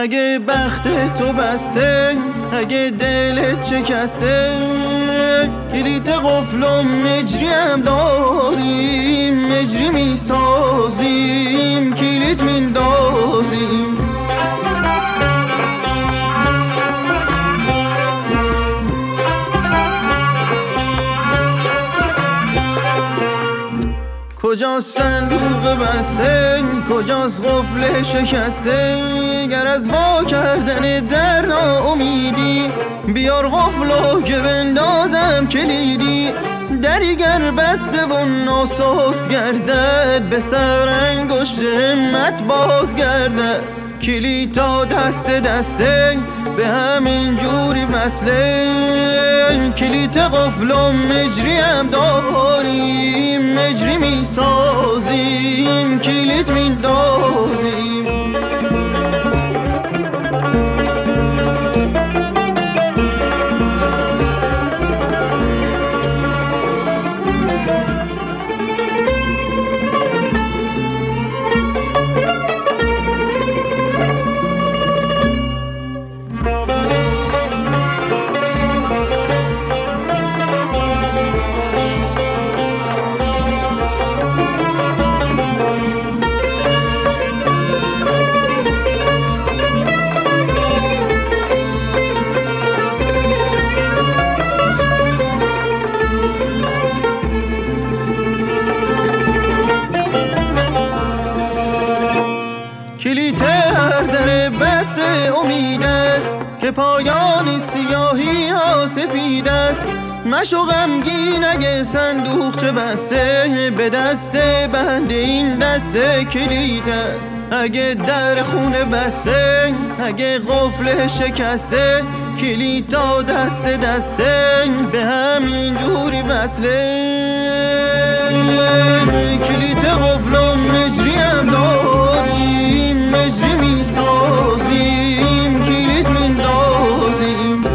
اگه بخت تو بسته، اگه دلت شکسته، کلید قفل و مجریم داریم، مجری میسازیم، کلید میندازیم. کجاست صندوق بسته، کجاست قفل شکسته؟ گر از وا کردن در ناامیدی، بیار قفلو که بندازم کلیدی. دری گر بسته و ناساز گردد، به سر انگشت همت باز گردد. کلید تا دست دسته به همین جوری وصله، کلید قفل و مجری هم داریم، مجری میسازیم، کلید میندازیم. کلید هر در بسته امید است، که پایانی سیاهی ها سپید است. مشو غمگین اگه صندوق چه بسته، به دست بند این دسته کلید است. اگه در خونه بسته، اگه قفل شکسته، کلید تا دست دسته به همین جوری وصله. کلید قفل و مجری هم داریم، مجری میسازیم، کلید میندازیم.